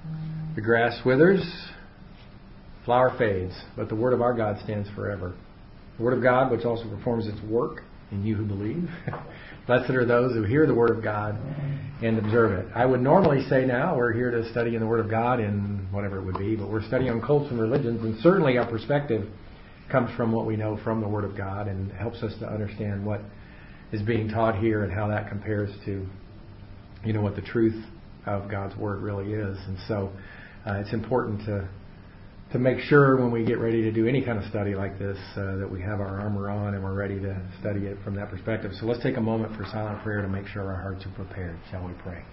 The grass withers, flower fades, but the word of our God stands forever. The word of God, which also performs its work in you who believe. Blessed are those who hear the word of God and observe it. I would normally say now we're here to study in the word of God in whatever it would be, but we're studying on cults and religions, and certainly our perspective comes from what we know from the word of God and helps us to understand what is being taught here and how that compares to, what the truth of God's word really is. And so it's important to make sure when we get ready to do any kind of study like this that we have our armor on and we're ready to study it from that perspective. So let's take a moment for silent prayer to make sure our hearts are prepared. Shall we pray?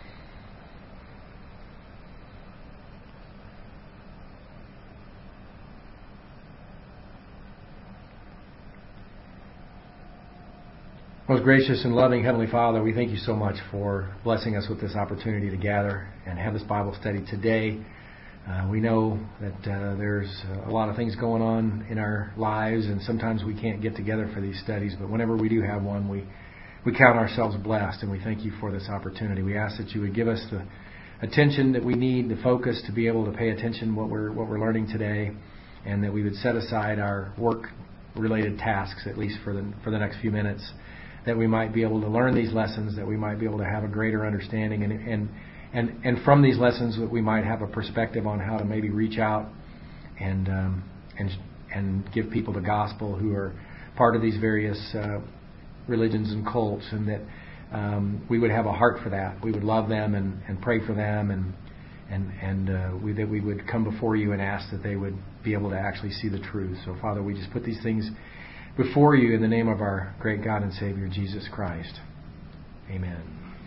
Most gracious and loving Heavenly Father, we thank you so much for blessing us with this opportunity to gather and have this Bible study today. We know that there's a lot of things going on in our lives, and sometimes we can't get together for these studies, but whenever we do have one, we count ourselves blessed, and we thank you for this opportunity. We ask that you would give us the attention that we need, the focus to be able to pay attention to what we're learning today, and that we would set aside our work-related tasks, at least for the next few minutes, that we might be able to learn these lessons, that we might be able to have a greater understanding, and from these lessons that we might have a perspective on how to maybe reach out and give people the gospel who are part of these various religions and cults, and that we would have a heart for that. We would love them and pray for them, that we would come before you and ask that they would be able to actually see the truth. So, Father, we just put these things before you in the name of our great God and Savior, Jesus Christ. Amen.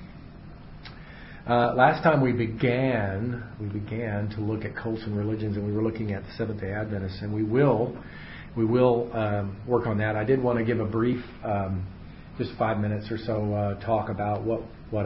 Last time we began to look at cults and religions, and we were looking at the Seventh-day Adventists, and we will work on that. I did want to give a brief, just 5 minutes or so, talk about what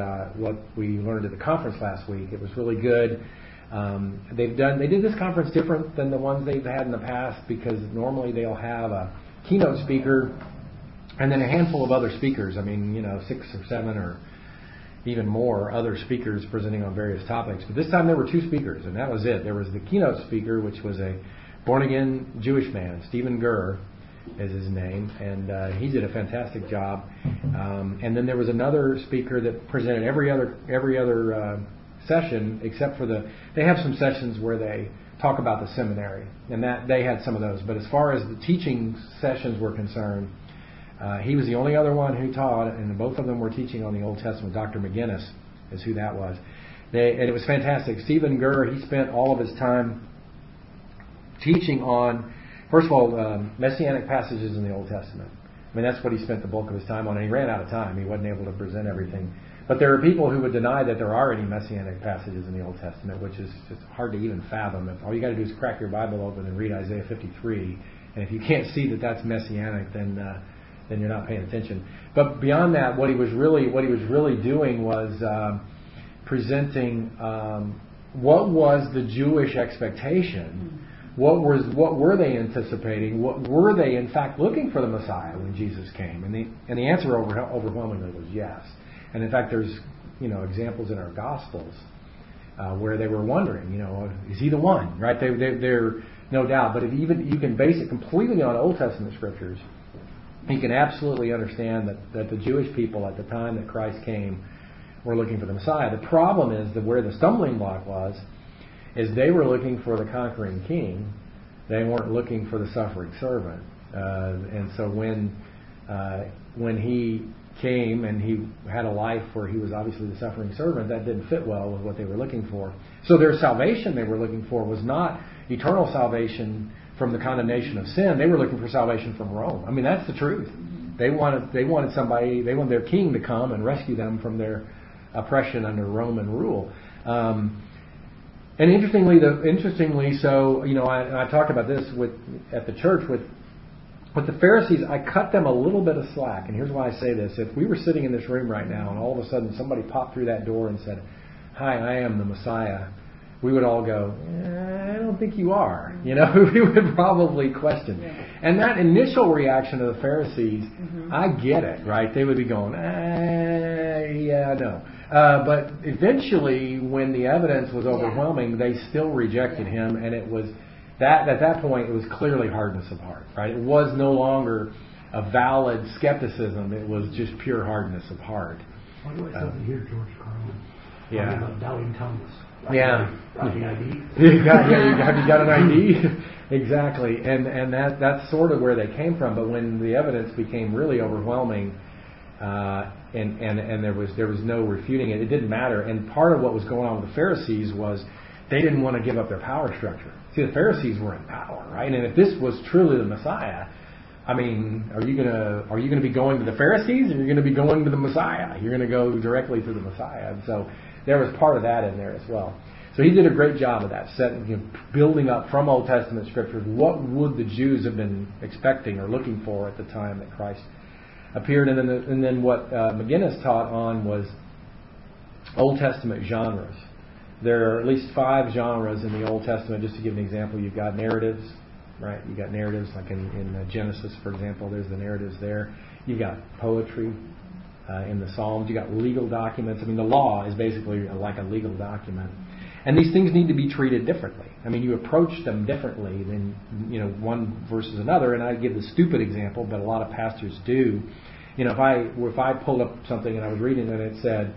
we learned at the conference last week. It was really good. They did this conference different than the ones they've had in the past, because normally they'll have a keynote speaker and then a handful of other speakers. 6 or 7 or even more other speakers presenting on various topics. But this time there were 2 speakers, and that was it. There was the keynote speaker, which was a born-again Jewish man, Stephen Gurr is his name, and he did a fantastic job. And then there was another speaker that presented every other session, except for they have some sessions where they talk about the seminary, and that they had some of those. But as far as the teaching sessions were concerned, he was the only other one who taught, and both of them were teaching on the Old Testament. Dr. McGinnis is who that was. And it was fantastic. Stephen Gurr, he spent all of his time teaching on, first of all, messianic passages in the Old Testament. That's what he spent the bulk of his time on, and he ran out of time. He wasn't able to present everything. But there are people who would deny that there are any messianic passages in the Old Testament, which is just hard to even fathom. All you got to do is crack your Bible open and read Isaiah 53, and if you can't see that that's messianic, then you're not paying attention. But beyond that, what he was really doing was presenting what was the Jewish expectation. What were they anticipating? What were they in fact looking for the Messiah when Jesus came? And the answer overwhelmingly was yes. And in fact, there's examples in our Gospels where they were wondering, is he the one? Right? They're no doubt. But if even you can base it completely on Old Testament scriptures, you can absolutely understand that the Jewish people at the time that Christ came were looking for the Messiah. The problem is that where the stumbling block was, is they were looking for the conquering king. They weren't looking for the suffering servant. And so when he came and he had a life where he was obviously the suffering servant, that didn't fit well with what they were looking for. So their salvation they were looking for was not eternal salvation from the condemnation of sin. They were looking for salvation from Rome. That's the truth. They wanted their king to come and rescue them from their oppression under Roman rule. And interestingly, so I talked about this at the church with the Pharisees. I cut them a little bit of slack, and here's why I say this: if we were sitting in this room right now, and all of a sudden somebody popped through that door and said, "Hi, I am the Messiah," we would all go, "I don't think you are." We would probably question. Yeah. And that initial reaction of the Pharisees, I get it, right? They would be going, "Yeah, no." But eventually, when the evidence was overwhelming, they still rejected him, and it was that at that point it was clearly hardness of heart, right? It was no longer a valid skepticism; it was just pure hardness of heart. Why do I suddenly hear George Carlin talking about doubting Thomas? Writing ID. Have you got an ID? Exactly, and that's sort of where they came from. But when the evidence became really overwhelming, and there was no refuting it, it didn't matter. And part of what was going on with the Pharisees was they didn't want to give up their power structure. See, the Pharisees were in power, right? And if this was truly the Messiah, I mean, are you gonna be going to the Pharisees, or are you going to be going to the Messiah? You're going to go directly to the Messiah. And so there was part of that in there as well. So he did a great job of that, building up from Old Testament scriptures what would the Jews have been expecting or looking for at the time that Christ appeared. And then what McGinnis taught on was Old Testament genres. There are at least 5 genres in the Old Testament. Just to give an example, you've got narratives, right? You've got narratives like in Genesis, for example. There's the narratives there. You've got poetry in the Psalms. You've got legal documents. I mean, the law is basically like a legal document. And these things need to be treated differently. I mean, you approach them differently than, one versus another. And I give the stupid example, but a lot of pastors do. If I pulled up something and I was reading and it said,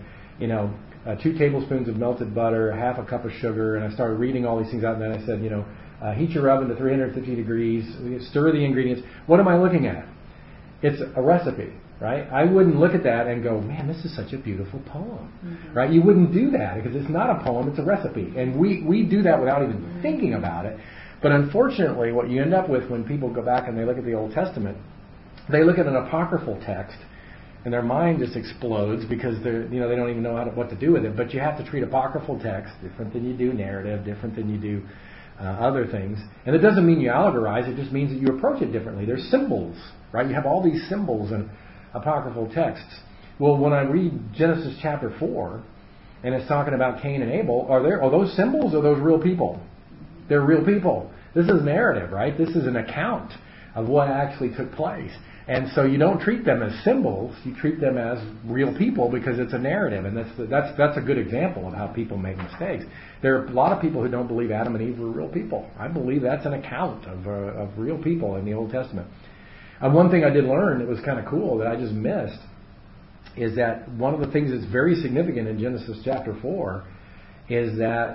2 tablespoons of melted butter, half a cup of sugar, and I started reading all these things out, and then I said, heat your oven to 350 degrees, stir the ingredients. What am I looking at? It's a recipe. Right? I wouldn't look at that and go, man, this is such a beautiful poem. Mm-hmm. Right? You wouldn't do that because it's not a poem, it's a recipe. And we do that without even thinking about it. But unfortunately, what you end up with when people go back and they look at the Old Testament, they look at an apocryphal text and their mind just explodes because they don't even know what to do with it. But you have to treat apocryphal text different than you do narrative, different than you do other things. And it doesn't mean you allegorize, it just means that you approach it differently. There's symbols, right? You have all these symbols and apocryphal texts. Well, when I read Genesis chapter 4, and it's talking about Cain and Abel, are those symbols or are those real people? They're real people. This is narrative, right? This is an account of what actually took place. And so you don't treat them as symbols, you treat them as real people because it's a narrative. And that's a good example of how people make mistakes. There are a lot of people who don't believe Adam and Eve were real people. I believe that's an account of real people in the Old Testament. One thing I did learn that was kind of cool that I just missed is that one of the things that's very significant in Genesis chapter 4 is that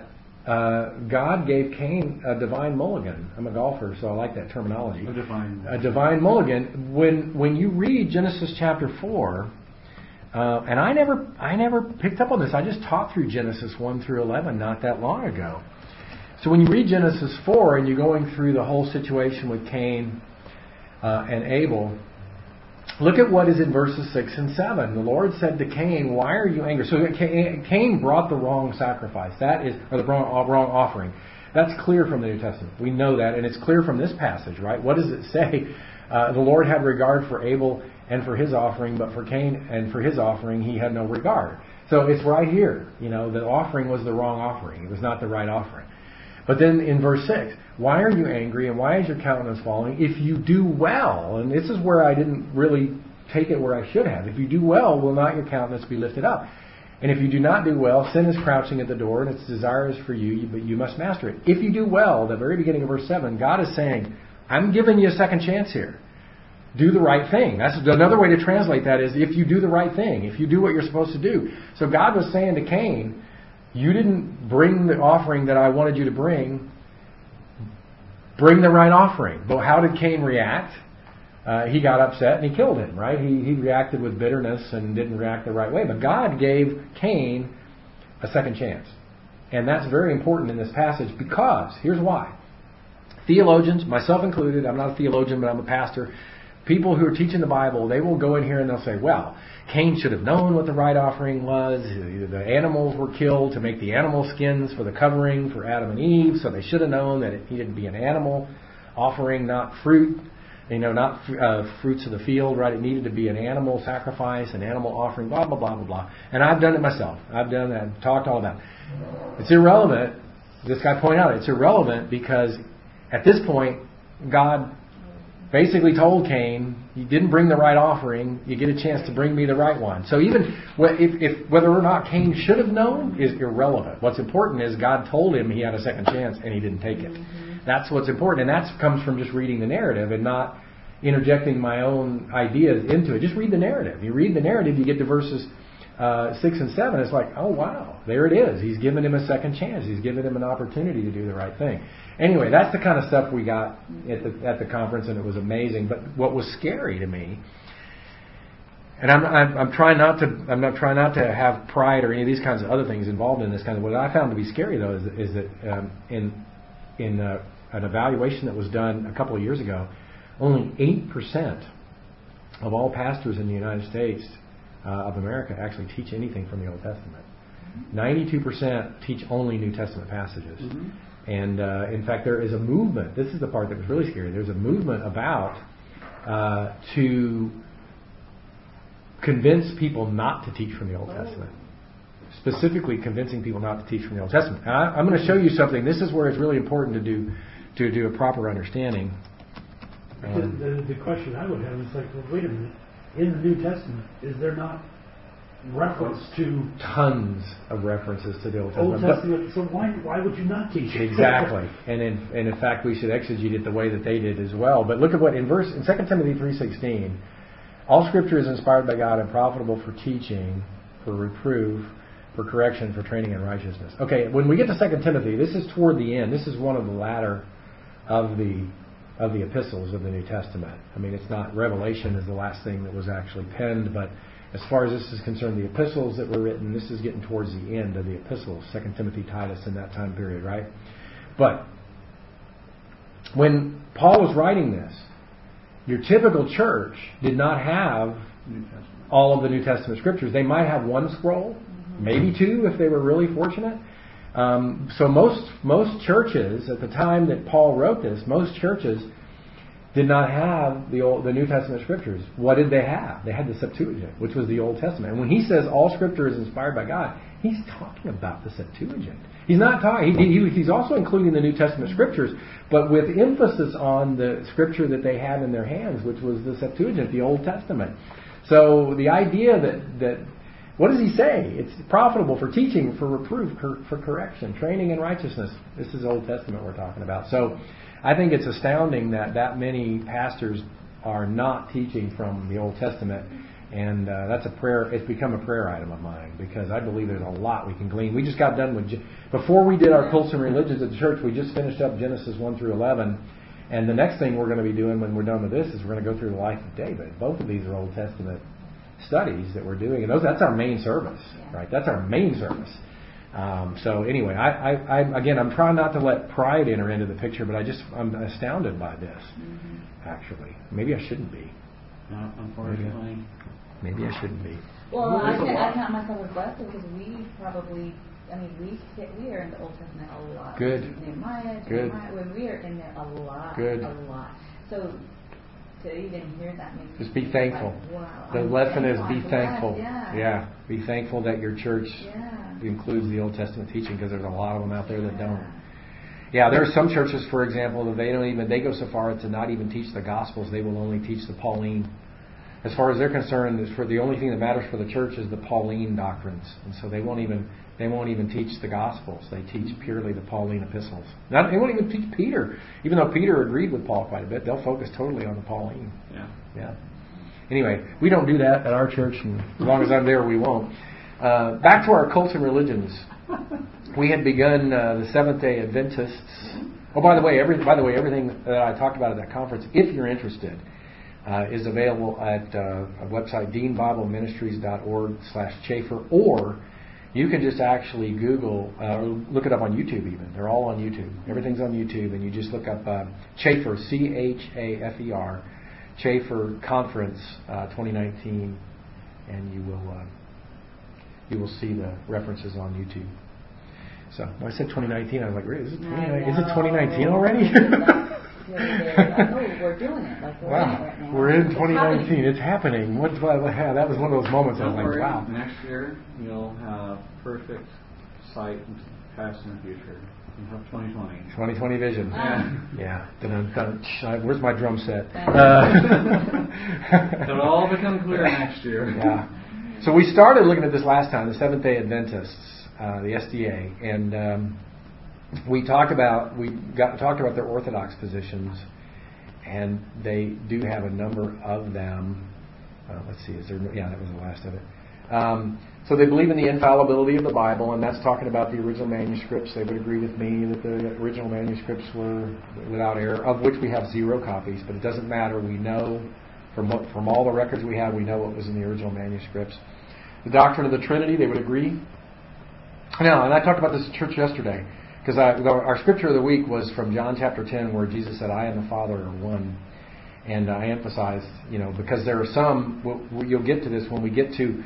God gave Cain a divine mulligan. I'm a golfer, so I like that terminology. A divine mulligan. When you read Genesis chapter 4, and I never picked up on this. I just taught through Genesis 1 through 11 not that long ago. So when you read Genesis 4 and you're going through the whole situation with Cain and Abel, look at what is in verses 6 and 7. The Lord said to Cain, "Why are you angry?" So Cain brought the wrong sacrifice. Or the wrong offering. That's clear from the New Testament. We know that, and it's clear from this passage, right? What does it say? The Lord had regard for Abel and for his offering, but for Cain and for his offering he had no regard. So it's right here. The offering was the wrong offering. It was not the right offering. But then in verse 6, why are you angry and why is your countenance falling? If you do well, and this is where I didn't really take it where I should have. If you do well, will not your countenance be lifted up? And if you do not do well, sin is crouching at the door and its desire is for you, but you must master it. If you do well, the very beginning of verse 7, God is saying, I'm giving you a second chance here. Do the right thing. That's another way to translate that is if you do the right thing, if you do what you're supposed to do. So God was saying to Cain, you didn't bring the offering that I wanted you to bring. Bring the right offering. But how did Cain react? He got upset and he killed him, right? He reacted with bitterness and didn't react the right way. But God gave Cain a second chance. And that's very important in this passage because, here's why. Theologians, myself included, I'm not a theologian, but I'm a pastor. People who are teaching the Bible, they will go in here and they'll say, well, Cain should have known what the right offering was. The animals were killed to make the animal skins for the covering for Adam and Eve, so they should have known that it needed to be an animal offering, not fruit, not fruits of the field, right? It needed to be an animal sacrifice, an animal offering, blah, blah, blah, blah, blah. And I've done it myself. I've done that, talked all about it. It's irrelevant. This guy pointed out it's irrelevant because at this point, God basically told Cain, you didn't bring the right offering, you get a chance to bring me the right one. So even if whether or not Cain should have known is irrelevant. What's important is God told him he had a second chance and he didn't take it. That's what's important. And that comes from just reading the narrative and not interjecting my own ideas into it. Just read the narrative. You read the narrative, you get to verses 6 and 7. It's like, oh wow, there it is. He's given him a second chance. He's given him an opportunity to do the right thing. Anyway, that's the kind of stuff we got at the conference, and it was amazing. But what was scary to me, and I'm trying not to have pride or any of these kinds of other things involved in this kind of. What I found to be scary though is that in an evaluation that was done a couple of years ago, only 8% of all pastors in the United States of America actually teach anything from the Old Testament. 92% teach only New Testament passages. And in fact, there is a movement. This is the part that was really scary. There's a movement about to convince people not to teach from the Old Testament. Specifically convincing people not to teach from the Old Testament. And I'm going to show you something. This is where it's really important to do a proper understanding. The question I would have is like, well, wait a minute. In the New Testament, is there not reference to tons of references to the Old Testament? Old Testament. So why would you not teach it? Exactly. And in fact, we should exegete it the way that they did as well. But look at what in 2 Timothy 3:16, all Scripture is inspired by God and profitable for teaching, for reproof, for correction, for training in righteousness. Okay, when we get to 2 Timothy, this is toward the end. This is one of the latter of the epistles of the New Testament. I mean, it's not Revelation is the last thing that was actually penned, but as far as this is concerned, the epistles that were written, this is getting towards the end of the epistles, 2 Timothy, Titus, in that time period, right? But when Paul was writing this, your typical church did not have all of the New Testament scriptures. They might have one scroll, maybe two if they were really fortunate. So most churches at the time that Paul wrote this, most churches did not have the New Testament scriptures. What did they have? They had the Septuagint, which was the Old Testament. And when he says all scripture is inspired by God, he's talking about the Septuagint. He's not talking. He's also including the New Testament scriptures, but with emphasis on the scripture that they had in their hands, which was the Septuagint, the Old Testament. So the idea that what does he say? It's profitable for teaching, for reproof, for correction, training in righteousness. This is Old Testament we're talking about. So I think it's astounding that many pastors are not teaching from the Old Testament. And that's a prayer. It's become a prayer item of mine because I believe there's a lot we can glean. We just got done with, before we did our cults and religions at the church, we just finished up Genesis 1 through 11. And the next thing we're going to be doing when we're done with this is we're going to go through the life of David. Both of these are Old Testament studies that we're doing, and that's our main service, right? That's our main service. So anyway, I'm trying not to let pride enter into the picture, but I'm astounded by this. Actually, maybe I shouldn't be. No, unfortunately, maybe I shouldn't be. Well, I count myself as blessed because we are in the Old Testament a lot. Good. Nehemiah, Good. When we are in there a lot. Good. A lot. So to even hear that makes just be thankful. Like, wow, the lesson is be thankful. Yeah. Be thankful that your church includes the Old Testament teaching because there's a lot of them out there that don't. Yeah, there are some churches, for example, that they go so far as to not even teach the Gospels. They will only teach the Pauline. As far as they're concerned, the only thing that matters for the church is the Pauline doctrines, and so they won't even teach the Gospels. They teach purely the Pauline epistles. They won't even teach Peter, even though Peter agreed with Paul quite a bit. They'll focus totally on the Pauline. Yeah. Anyway, we don't do that at our church, and as long as I'm there, we won't. Back to our cults and religions. We had begun the Seventh-day Adventists. Oh, by the way, everything that I talked about at that conference, if you're interested, is available at a website, deanbibleministries.org/Chafer, or you can just actually Google, look it up on YouTube even. They're all on YouTube. Everything's on YouTube, and you just look up Chafer, Chafer, Chafer Conference 2019, and you will see the references on YouTube. So when I said 2019, I was like, is it 2019 already? We're doing it. Like we're in it right now. We're in 2019. It's happening. That was one of those moments. I was like, wow. Next year you'll have perfect sight past and the future. You have 2020. 2020 vision. Yeah. Dun-dun-dun. Where's my drum set? It'll all become clear next year. Yeah. So we started looking at this last time, the Seventh-day Adventists, the SDA, and we talked about their orthodox positions, and they do have a number of them. Let's see, that was the last of it. So they believe in the infallibility of the Bible, and that's talking about the original manuscripts. They would agree with me that the original manuscripts were without error, of which we have 0 copies, but it doesn't matter. We know from all the records we have, we know what was in the original manuscripts. The doctrine of the Trinity, they would agree. Now, and I talked about this in church yesterday, because our scripture of the week was from John chapter 10, where Jesus said, I and the Father are one. And I emphasized, because there are some, you'll get to this when we get to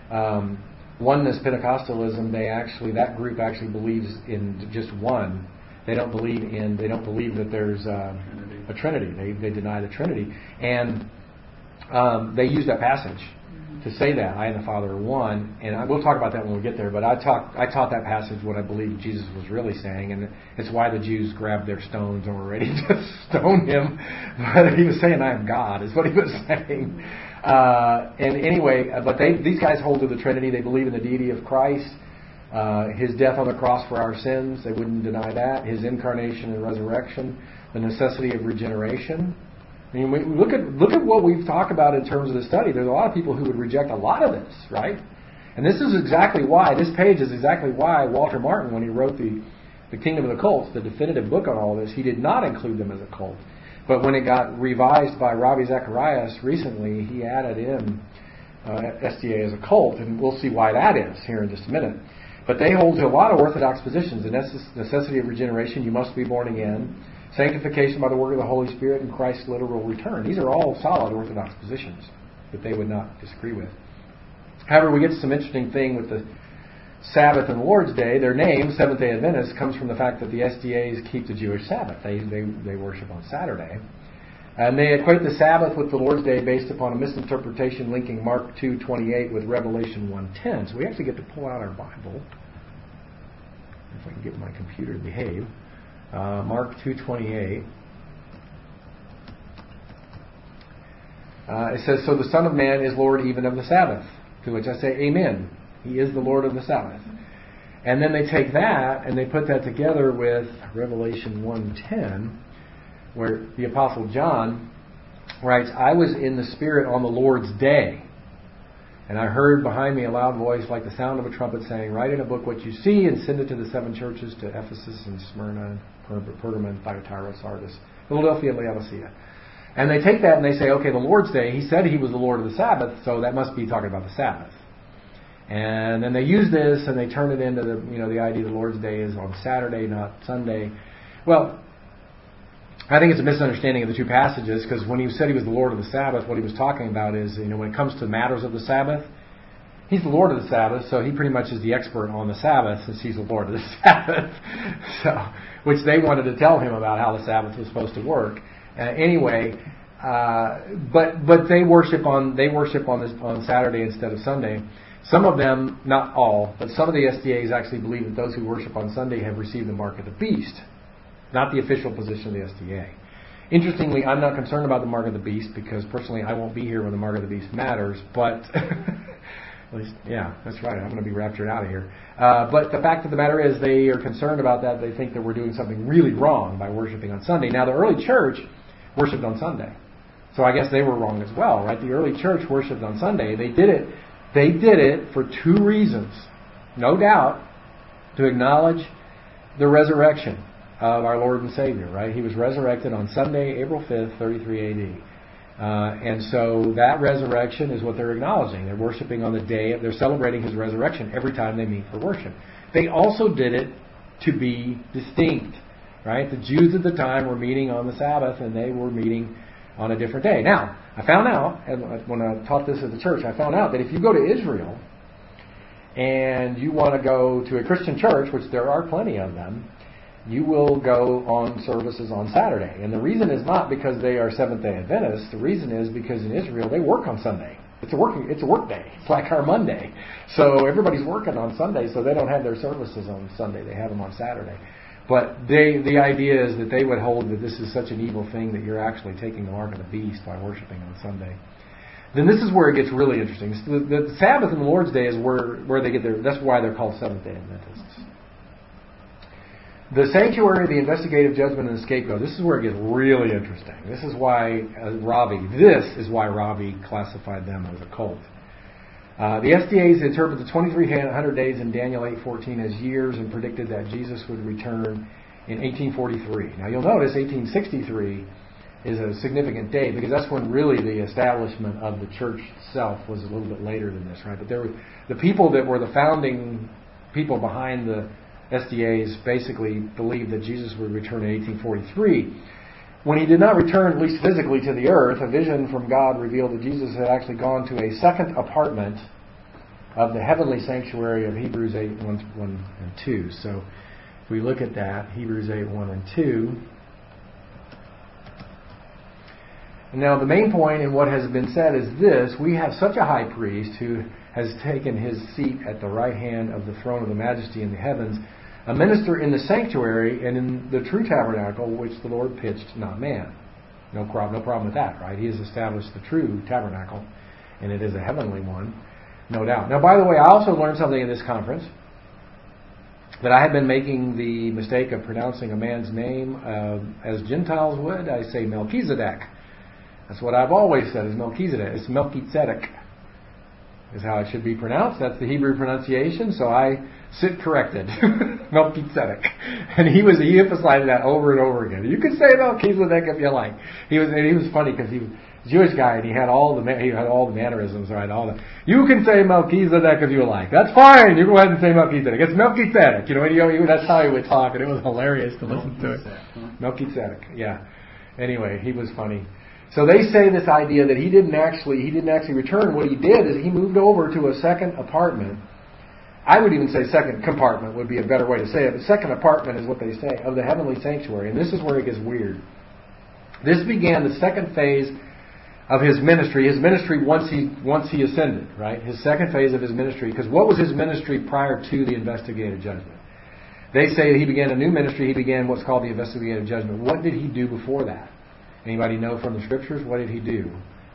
oneness Pentecostalism, that group actually believes in just one. They don't believe that there's a Trinity. They deny the Trinity. And they use that passage to say that I and the Father are one, and we'll talk about that when we get there. But I taught that passage what I believe Jesus was really saying, and it's why the Jews grabbed their stones and were ready to stone him. But he was saying, "I am God," is what he was saying. And anyway, but these guys hold to the Trinity. They believe in the deity of Christ, His death on the cross for our sins. They wouldn't deny that. His incarnation and resurrection, the necessity of regeneration. I mean, look at what we've talked about in terms of the study. There's a lot of people who would reject a lot of this, right? And this is exactly why, this page is exactly why Walter Martin, when he wrote the Kingdom of the Cults, the definitive book on all this, he did not include them as a cult. But when it got revised by Ravi Zacharias recently, he added in SDA as a cult, and we'll see why that is here in just a minute. But they hold to a lot of orthodox positions. The necessity of regeneration, you must be born again. Sanctification by the work of the Holy Spirit, and Christ's literal return. These are all solid orthodox positions that they would not disagree with. However, we get to some interesting thing with the Sabbath and the Lord's Day. Their name, Seventh-day Adventists, comes from the fact that the SDAs keep the Jewish Sabbath. They worship on Saturday. And they equate the Sabbath with the Lord's Day based upon a misinterpretation linking Mark 2:28 with Revelation 1:10. So we actually get to pull out our Bible. If I can get my computer to behave. Mark 2:28. It says, "So the Son of Man is Lord even of the Sabbath." To which I say, Amen. He is the Lord of the Sabbath. And then they take that and they put that together with Revelation 1:10, where the Apostle John writes, "I was in the Spirit on the Lord's day, and I heard behind me a loud voice like the sound of a trumpet saying, 'Write in a book what you see and send it to the 7 churches, to Ephesus and Smyrna, Pergamon, Thyatira, Sardis, Philadelphia, and Laodicea.'" And they take that and they say, okay, the Lord's Day, he said he was the Lord of the Sabbath, so that must be talking about the Sabbath. And then they use this and they turn it into the idea the Lord's Day is on Saturday, not Sunday. Well, I think it's a misunderstanding of the two passages, because when he said he was the Lord of the Sabbath, what he was talking about is, when it comes to matters of the Sabbath, he's the Lord of the Sabbath, so he pretty much is the expert on the Sabbath since he's the Lord of the Sabbath. So, which they wanted to tell him about how the Sabbath was supposed to work. But they worship on Saturday instead of Sunday. Some of them, not all, but some of the SDAs actually believe that those who worship on Sunday have received the mark of the beast, not the official position of the SDA. Interestingly, I'm not concerned about the mark of the beast, because personally I won't be here when the mark of the beast matters, but at least, yeah, that's right, I'm going to be raptured out of here. But the fact of the matter is they are concerned about that. They think that we're doing something really wrong by worshiping on Sunday. Now, the early church worshipped on Sunday, so I guess they were wrong as well, right? The early church worshipped on Sunday. They did it for 2 reasons, no doubt, to acknowledge the resurrection of our Lord and Savior, right? He was resurrected on Sunday, April 5th, 33 A.D. And so that resurrection is what they're acknowledging. They're worshiping on the day, they're celebrating His resurrection every time they meet for worship. They also did it to be distinct, right? The Jews at the time were meeting on the Sabbath, and they were meeting on a different day. Now, I found out, and when I taught this at the church, I found out that if you go to Israel and you want to go to a Christian church, which there are plenty of them, you will go on services on Saturday. And the reason is not because they are Seventh-day Adventists. The reason is because in Israel they work on Sunday. It's a work day. It's like our Monday. So everybody's working on Sunday, so they don't have their services on Sunday. They have them on Saturday. But the idea is that they would hold that this is such an evil thing that you're actually taking the mark of the beast by worshiping on Sunday. Then this is where it gets really interesting. The Sabbath and the Lord's Day is where they get their. That's why they're called Seventh-day Adventists. The sanctuary, the investigative judgment, and the scapegoat. This is where it gets really interesting. This is why Ravi classified them as a cult. The SDAs interpret the 2300 days in Daniel 8:14 as years and predicted that Jesus would return in 1843. Now you'll notice 1863 is a significant date because that's when really the establishment of the church itself was a little bit later than this, right? But there were the people that were the founding people behind the SDAs basically believed that Jesus would return in 1843. When he did not return, at least physically, to the earth, a vision from God revealed that Jesus had actually gone to a second apartment of the heavenly sanctuary of Hebrews 8:1 and 2. So if we look at that, Hebrews 8:1 and 2. And now the main point in what has been said is this: we have such a high priest who has taken his seat at the right hand of the throne of the majesty in the heavens, a minister in the sanctuary and in the true tabernacle which the Lord pitched, not man. No problem with that, right? He has established the true tabernacle, and it is a heavenly one, no doubt. Now, by the way, I also learned something in this conference, that I had been making the mistake of pronouncing a man's name as Gentiles would. I say Melchizedek. That's what I've always said, is Melchizedek. It's Melchizedek is how it should be pronounced. That's the Hebrew pronunciation, so I sit corrected. Melchizedek. And he emphasized that over and over again. You can say Melchizedek if you like. He was funny because he was a Jewish guy and he had all the mannerisms, right? You can say Melchizedek if you like. That's fine. You go ahead and say Melchizedek. It's Melchizedek. That's how he would talk, and it was hilarious to listen to it. Melchizedek. Yeah. Anyway, he was funny. So they say this idea that he didn't actually return. What he did is he moved over to a second apartment. I would even say second compartment would be a better way to say it. But second apartment is what they say, of the heavenly sanctuary. And this is where it gets weird. This began the second phase of his ministry. His ministry once he ascended, right? His second phase of his ministry. Because what was his ministry prior to the investigative judgment? They say that he began a new ministry. He began what's called the investigative judgment. What did he do before that? Anybody know from the scriptures? What did he do?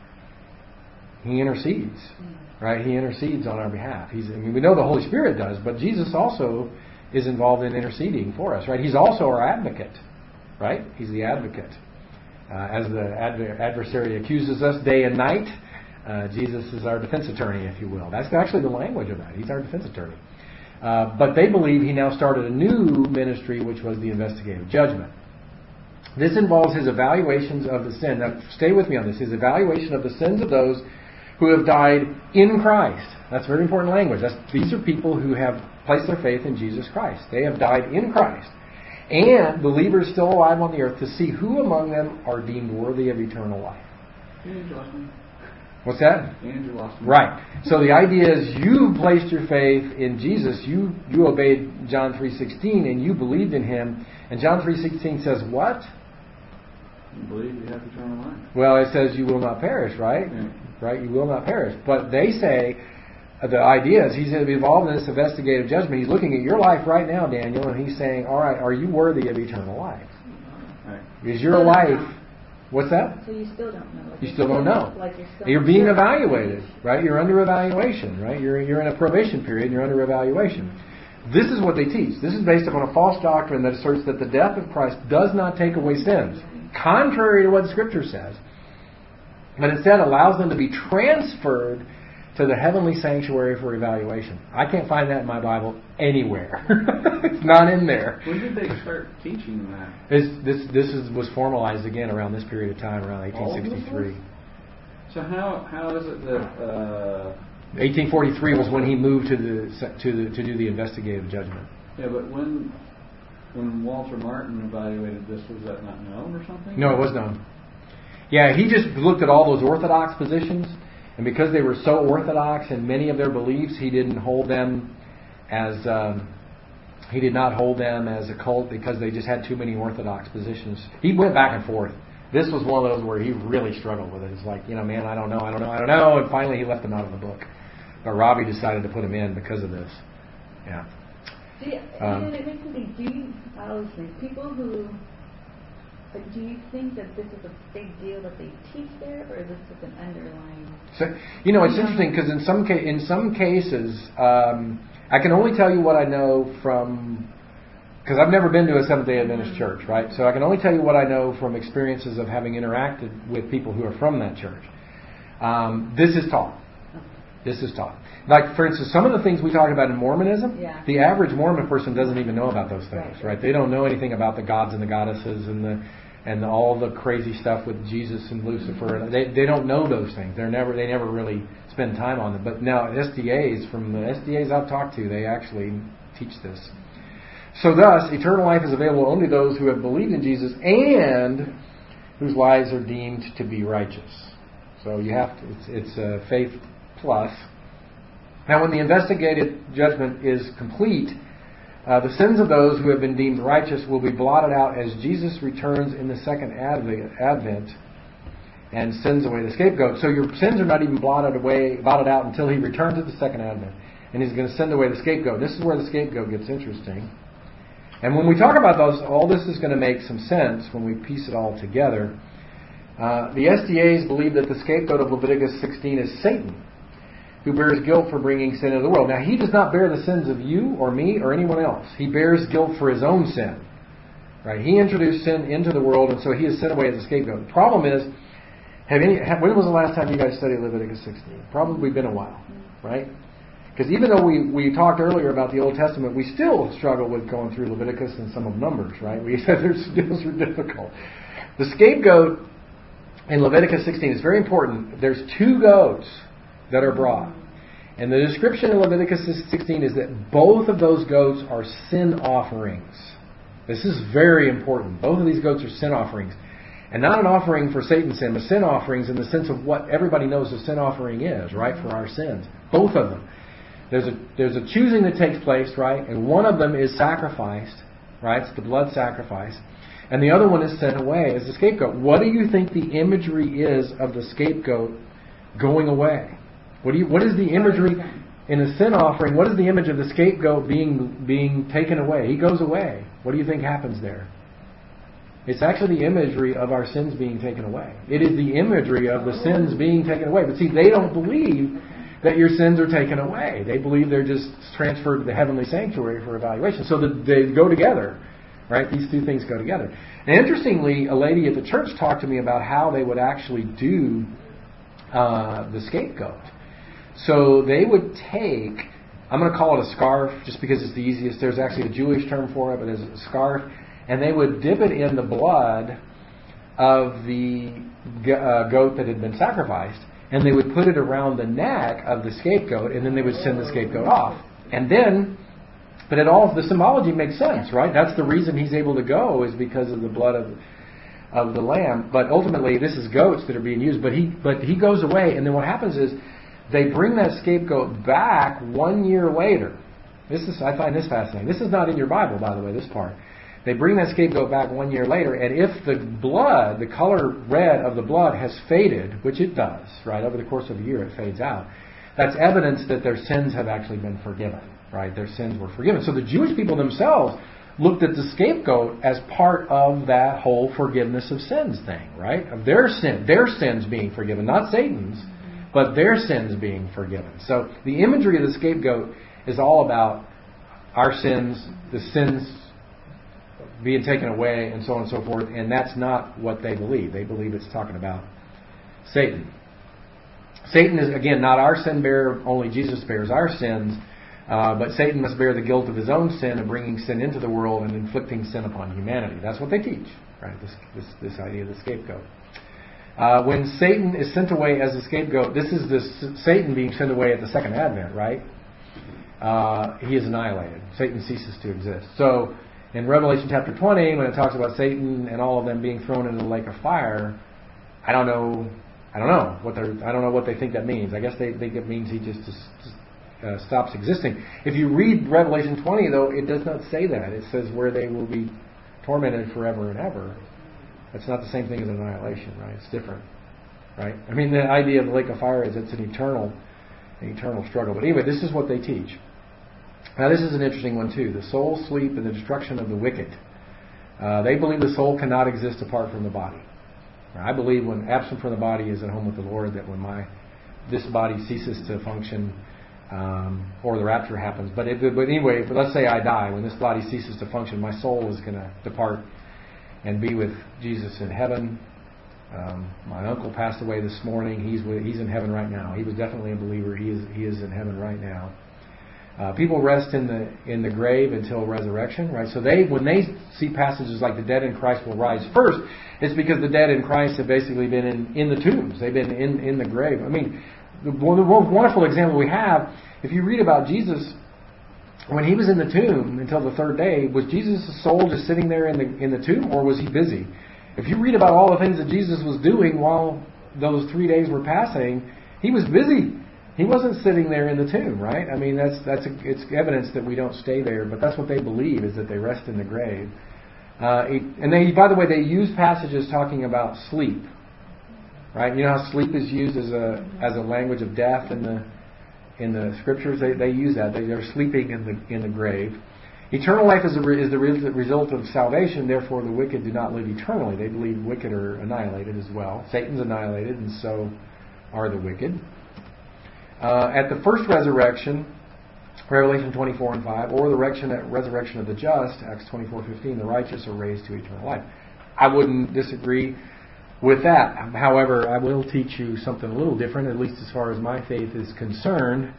He intercedes, right? He intercedes on our behalf. We know the Holy Spirit does, but Jesus also is involved in interceding for us, right? He's also our advocate, right? He's the advocate. As the adversary accuses us day and night, Jesus is our defense attorney, if you will. That's actually the language of that. He's our defense attorney. But they believe he now started a new ministry, which was the investigative judgment. This involves his evaluations of the sin. Now, stay with me on this. His evaluation of the sins of those who have died in Christ. That's very important language. These are people who have placed their faith in Jesus Christ. They have died in Christ. And believers still alive on the earth to see who among them are deemed worthy of eternal life. What's that? Right. So the idea is you placed your faith in Jesus. You obeyed John 3:16 and you believed in Him. And John 3:16 says what? You believe you have eternal life. Well, it says you will not perish, right? Yeah. Right? You will not perish. But they say the idea is he's going to be involved in this investigative judgment. He's looking at your life right now, Daniel, and he's saying, all right, are you worthy of eternal life? Right. Is your life... What's that? So you still don't know. You still don't know. You're being evaluated, right? You're under evaluation, right? You're in a probation period and you're under evaluation. This is what they teach. This is based upon a false doctrine that asserts that the death of Christ does not take away sins, contrary to what Scripture says, but instead allows them to be transferred to the heavenly sanctuary for evaluation. I can't find that in my Bible anywhere. It's not in there. When did they start teaching that? This was formalized again around this period of time, around 1863. So how is it that 1843 was when he moved to do the investigative judgment. Yeah, but when Walter Martin evaluated this, was that not known or something? No, it was known. Yeah, he just looked at all those orthodox positions, and because they were so orthodox in many of their beliefs, he didn't hold them as a cult because they just had too many orthodox positions. He went back and forth. This was one of those where he really struggled with it. It's like, man, I don't know. And finally he left him out of the book. But Robbie decided to put him in because of this. Yeah. It makes me think, do you think that this is a big deal that they teach there, or is this just an underlying... So, it's interesting because in some cases, I can only tell you what I know from... Because I've never been to a Seventh-day Adventist church, right? So I can only tell you what I know from experiences of having interacted with people who are from that church. This is taught. Like, for instance, some of the things we talk about in Mormonism, the average Mormon person doesn't even know about those things, right? They don't know anything about the gods and the goddesses and all the crazy stuff with Jesus and Lucifer. They don't know those things. They never really spend time on them. But now SDAs, from the SDAs I've talked to, they actually teach this. So thus, eternal life is available only to those who have believed in Jesus and whose lives are deemed to be righteous. So you have to, it's faith plus. Now when the investigative judgment is complete, the sins of those who have been deemed righteous will be blotted out as Jesus returns in the second advent and sends away the scapegoat. So your sins are not even blotted out until he returns at the second advent. And he's going to send away the scapegoat. This is where the scapegoat gets interesting. And when we talk about those, all this is going to make some sense when we piece it all together. The SDAs believe that the scapegoat of Leviticus 16 is Satan, who bears guilt for bringing sin into the world. Now, he does not bear the sins of you or me or anyone else. He bears guilt for his own sin. Right? He introduced sin into the world, and so he is sent away as a scapegoat. The problem is, when was the last time you guys studied Leviticus 16? Probably been a while, right? Because even though we talked earlier about the Old Testament, we still struggle with going through Leviticus and some of Numbers, right? We said those are difficult. The scapegoat in Leviticus 16 is very important. There's 2 goats that are brought. And the description in Leviticus 16 is that both of those goats are sin offerings. This is very important. Both of these goats are sin offerings. And not an offering for Satan's sin, but sin offerings in the sense of what everybody knows a sin offering is, right, for our sins. Both of them. There's a choosing that takes place, right? And one of them is sacrificed, right? It's the blood sacrifice. And the other one is sent away as the scapegoat. What do you think the imagery is of the scapegoat going away? What is the imagery in a sin offering? What is the image of the scapegoat being taken away? He goes away. What do you think happens there? It's actually the imagery of our sins being taken away. It is the imagery of the sins being taken away. But see, they don't believe that your sins are taken away. They believe they're just transferred to the heavenly sanctuary for evaluation. So that they go together, right? These 2 things go together. And interestingly, a lady at the church talked to me about how they would actually do the scapegoat. So they would take, I'm going to call it a scarf just because it's the easiest. There's actually a Jewish term for it, but it's a scarf. And they would dip it in the blood of the goat that had been sacrificed. And they would put it around the neck of the scapegoat, and then they would send the scapegoat off. And then, the symbology makes sense, right? That's the reason he's able to go, is because of the blood of the lamb. But ultimately, this is goats that are being used. But he goes away, and then what happens is they bring that scapegoat back 1 year later. I find this fascinating. This is not in your Bible, by the way, this part. They bring that scapegoat back 1 year later, and if the blood, the color red of the blood has faded, which it does, right, over the course of a year it fades out, that's evidence that their sins have actually been forgiven, right? Their sins were forgiven. So the Jewish people themselves looked at the scapegoat as part of that whole forgiveness of sins thing, right? Of their sins being forgiven, not Satan's, but their sins being forgiven. So the imagery of the scapegoat is all about our sins, the sins being taken away, and so on and so forth. And that's not what they believe. They believe it's talking about Satan. Satan is, again, not our sin bearer. Only Jesus bears our sins. But Satan must bear the guilt of his own sin of bringing sin into the world and inflicting sin upon humanity. That's what they teach, right? This idea of the scapegoat. When Satan is sent away as a scapegoat, this is Satan being sent away at the second advent, right? He is annihilated. Satan ceases to exist. So in Revelation chapter 20, when it talks about Satan and all of them being thrown into the lake of fire, I don't know what they think that means. I guess they think it means he just stops existing. If you read Revelation 20, though, it does not say that. It says where they will be tormented forever and ever. That's not the same thing as annihilation, right? It's different, right? I mean, the idea of the lake of fire is it's an eternal struggle. But anyway, this is what they teach. Now, this is an interesting one too. The soul sleep and the destruction of the wicked. They believe the soul cannot exist apart from the body. I believe when absent from the body is at home with the Lord, that when this body ceases to function, or the rapture happens. But anyway, let's say I die. When this body ceases to function, my soul is going to depart and be with Jesus in heaven. My uncle passed away this morning. He's in heaven right now. He was definitely a believer. He is in heaven right now. People rest in the grave until resurrection, right? So when they see passages like the dead in Christ will rise first, it's because the dead in Christ have basically been in the tombs. They've been in the grave. I mean, the wonderful example we have, if you read about Jesus, when he was in the tomb until the third day, was Jesus' soul just sitting there in the tomb, or was he busy? If you read about all the things that Jesus was doing while those 3 days were passing, he was busy. He wasn't sitting there in the tomb, right? I mean, it's evidence that we don't stay there, but that's what they believe, is that they rest in the grave. And by the way, they use passages talking about sleep, right? You know how sleep is used as a language of death in the scriptures. They use that. They're sleeping in the grave. Eternal life is the result of salvation. Therefore, the wicked do not live eternally. They believe wicked are annihilated as well. Satan's annihilated, and so are the wicked. At the first resurrection, Revelation 24:5, or the resurrection of the just, Acts 24:15, the righteous are raised to eternal life. I wouldn't disagree with that. However, I will teach you something a little different, at least as far as my faith is concerned.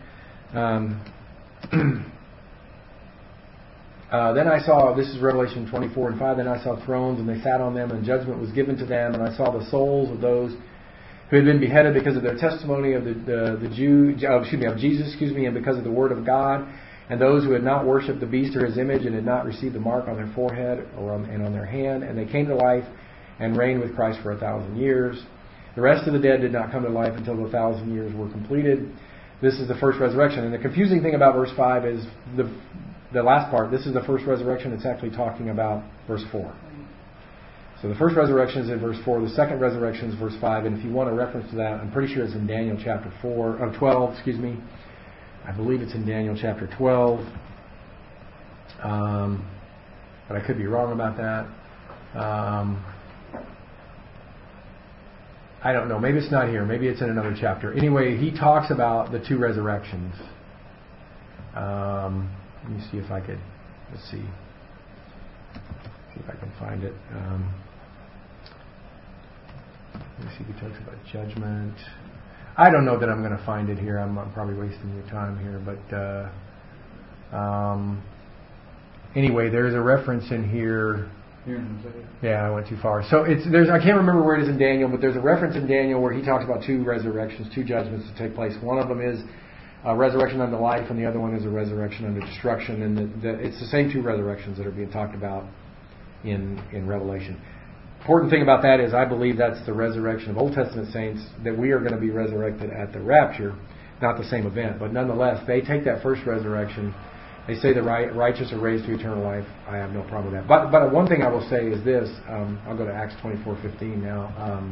Then I saw, this is Revelation 24:5, then I saw thrones, and they sat on them, and judgment was given to them, and I saw the souls of those who had been beheaded because of their testimony of of Jesus, and because of the word of God, and those who had not worshipped the beast or his image and had not received the mark on their forehead and on their hand, and they came to life and reigned with Christ for 1,000 years. The rest of the dead did not come to life until the 1,000 years were completed. This is the first resurrection. And the confusing thing about verse 5 is the last part. This is the first resurrection. It's actually talking about verse 4. So the first resurrection is in verse 4. The second resurrection is verse 5. And if you want a reference to that, I'm pretty sure it's in Daniel chapter 12. I believe it's in Daniel chapter 12. But I could be wrong about that. I don't know. Maybe it's not here. Maybe it's in another chapter. Anyway, he talks about the two resurrections. Let me see if I could. Let's see. See if I can find it. Let me see if he talks about judgment. I don't know that I'm going to find it here. I'm probably wasting your time here. But anyway, there's a reference in here. Yeah, I went too far. So I can't remember where it is in Daniel, but there's a reference in Daniel where he talks about two resurrections, two judgments to take place. One of them is a resurrection unto life, and the other one is a resurrection unto destruction. And it's the same two resurrections that are being talked about in Revelation. Important thing about that is I believe that's the resurrection of Old Testament saints, that we are going to be resurrected at the rapture, not the same event. But nonetheless, they take that first resurrection. They say the righteous are raised to eternal life. I have no problem with that. But one thing I will say is this. I'll go to Acts 24:15 now.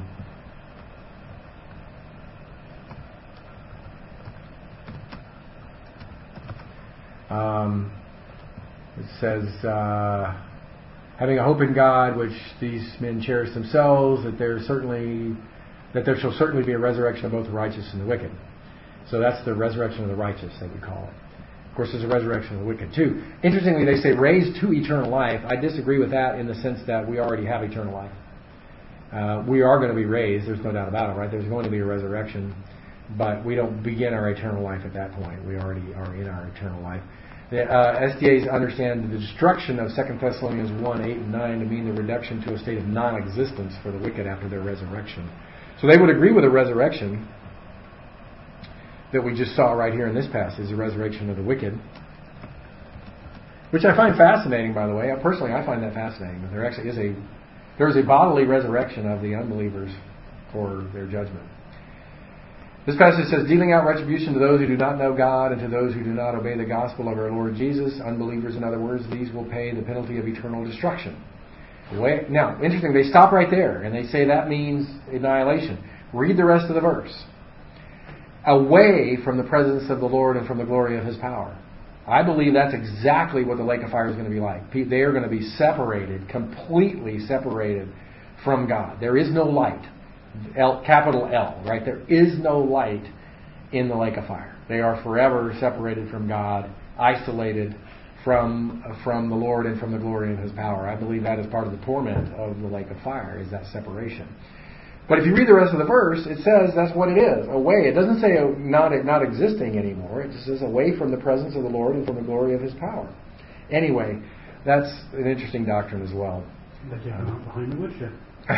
It says, having a hope in God, which these men cherish themselves, that there shall certainly be a resurrection of both the righteous and the wicked. So that's the resurrection of the righteous, they would call it. Of course, there's a resurrection of the wicked too. Interestingly, they say raised to eternal life. I disagree with that in the sense that we already have eternal life. We are going to be raised. There's no doubt about it, right? There's going to be a resurrection, but we don't begin our eternal life at that point. We already are in our eternal life. The SDAs understand the destruction of 2 Thessalonians 1, 8, and 9 to mean the reduction to a state of non-existence for the wicked after their resurrection. So they would agree with a resurrection that we just saw right here in this passage, the resurrection of the wicked, which I find fascinating, by the way. Personally, I find that fascinating. That there actually is a bodily resurrection of the unbelievers for their judgment. This passage says, dealing out retribution to those who do not know God and to those who do not obey the gospel of our Lord Jesus. Unbelievers, in other words, these will pay the penalty of eternal destruction. Now, interesting, they stop right there, and they say that means annihilation. Read the rest of the verse. Away from the presence of the Lord and from the glory of His power. I believe that's exactly what the lake of fire is going to be like. They are going to be separated, completely separated from God. There is no light. Capital L, right? There is no light in the lake of fire. They are forever separated from God, isolated from the Lord and from the glory of His power. I believe that is part of the torment of the lake of fire, is that separation. But if you read the rest of the verse, it says that's what it is, away. It doesn't say not existing anymore. It just says away from the presence of the Lord and from the glory of His power. Anyway, that's an interesting doctrine as well. But you're not behind the woodshed.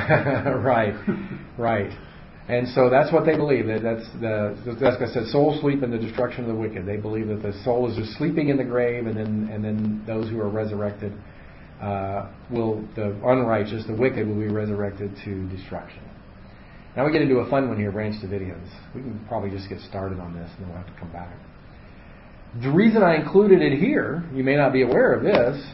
Right. And so that's what they believe. That's what I said. Soul sleep in the destruction of the wicked. They believe that the soul is just sleeping in the grave, and then those who are resurrected the unrighteous, the wicked, will be resurrected to destruction. Now we get into a fun one here, Branch Davidians. We can probably just get started on this, and then we'll have to come back. The reason I included it here, you may not be aware of this.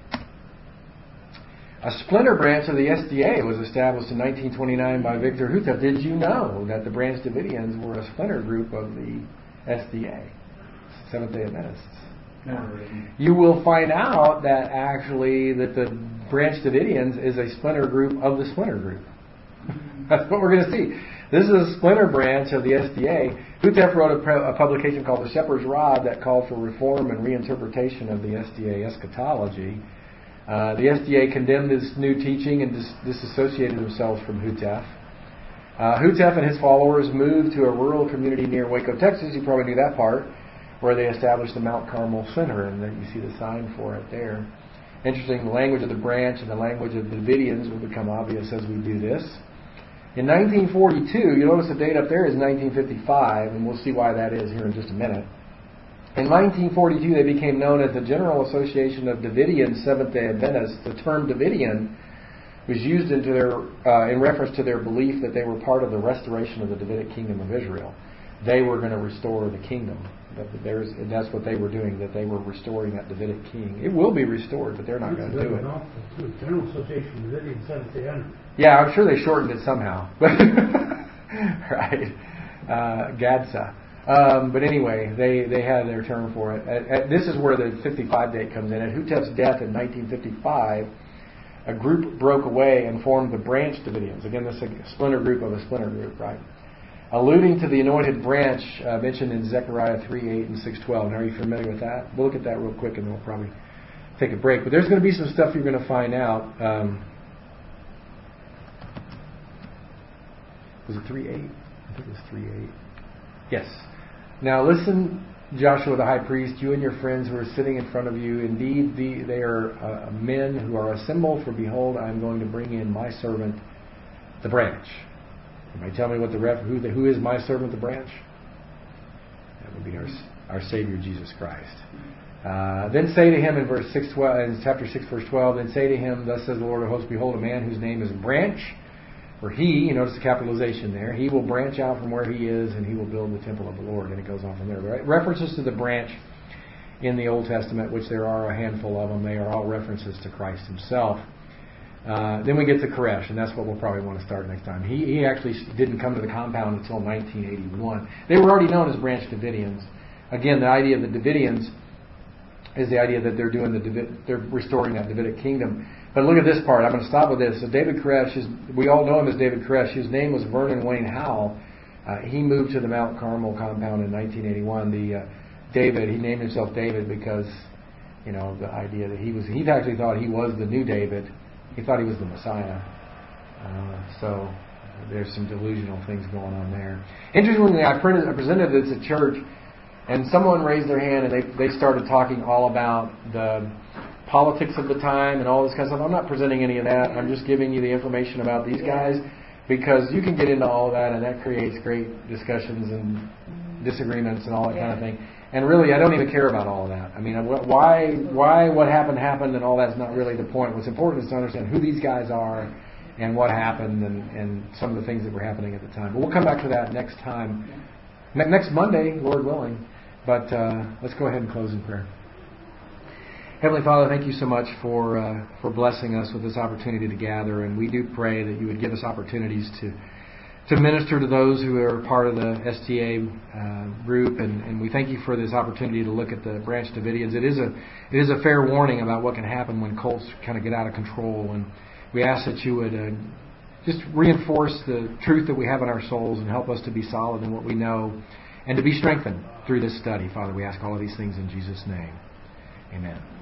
A splinter branch of the SDA was established in 1929 by Victor Houteff. Did you know that the Branch Davidians were a splinter group of the SDA, Seventh-day Adventists? You will find out that actually that the Branch Davidians is a splinter group of the splinter group. That's what we're going to see. This is a splinter branch of the SDA. Houteff wrote a publication called The Shepherd's Rod that called for reform and reinterpretation of the SDA eschatology. The SDA condemned this new teaching and disassociated themselves from Houteff. Houteff and his followers moved to a rural community near Waco, Texas. You probably knew that part, where they established the Mount Carmel Center, and there you see the sign for it there. Interesting, the language of the branch and the language of the Davidians will become obvious as we do this. In 1942, you notice the date up there is 1955, and we'll see why that is here in just a minute. In 1942, they became known as the General Association of Davidian Seventh-day Adventists. The term Davidian was used in reference to their belief that they were part of the restoration of the Davidic kingdom of Israel. They were going to restore the kingdom. And that's what they were doing, that they were restoring that Davidic king. It will be restored, but they're not going to do it. General Association of Davidian Seventh-day Adventists. Yeah, I'm sure they shortened it somehow. Right. GADSA. But anyway, they had their term for it. This is where the 55 date comes in. At Houteff's death in 1955, a group broke away and formed the Branch Davidians. Again, this is a splinter group of a splinter group, right? Alluding to the anointed branch mentioned in Zechariah 3:8 and 6:12. Now, are you familiar with that? We'll look at that real quick, and then we'll probably take a break. But there's going to be some stuff you're going to find out. Was it 3:8? I think it was 3:8. Yes. Now listen, Joshua the high priest, you and your friends who are sitting in front of you, indeed they are men who are assembled, for behold, I am going to bring in my servant, the branch. Anybody tell me what who is my servant, the branch? That would be our Savior, Jesus Christ. Then say to him in chapter 6, verse 12, then say to him, thus says the Lord of hosts, behold, a man whose name is Branch, for he, you notice the capitalization there, he will branch out from where he is and he will build the temple of the Lord. And it goes on from there. Right? References to the branch in the Old Testament, which there are a handful of them, they are all references to Christ himself. Then we get to Koresh, and that's what we'll probably want to start next time. He actually didn't come to the compound until 1981. They were already known as Branch Davidians. Again, the idea of the Davidians is the idea that they're restoring that Davidic kingdom. But look at this part. I'm going to stop with this. So David Koresh, we all know him as David Koresh. His name was Vernon Wayne Howell. He moved to the Mount Carmel compound in 1981. David, he named himself David because, the idea that he actually thought he was the new David. He thought he was the Messiah. So there's some delusional things going on there. Interestingly, I presented this at church, and someone raised their hand and they started talking all about the politics of the time and all this kind of stuff. I'm not presenting any of that. I'm just giving you the information about these guys, because you can get into all of that, and that creates great discussions and disagreements and all that kind of thing. And really, I don't even care about all of that. I mean, why what happened and all that's not really the point. What's important is to understand who these guys are and what happened and some of the things that were happening at the time. But we'll come back to that next time, next Monday, Lord willing. But let's go ahead and close in prayer. Heavenly Father, thank you so much for blessing us with this opportunity to gather, and we do pray that you would give us opportunities to minister to those who are part of the STA group, and we thank you for this opportunity to look at the Branch Davidians. It is a fair warning about what can happen when cults kind of get out of control, and we ask that you would just reinforce the truth that we have in our souls and help us to be solid in what we know and to be strengthened through this study. Father, we ask all of these things in Jesus' name. Amen.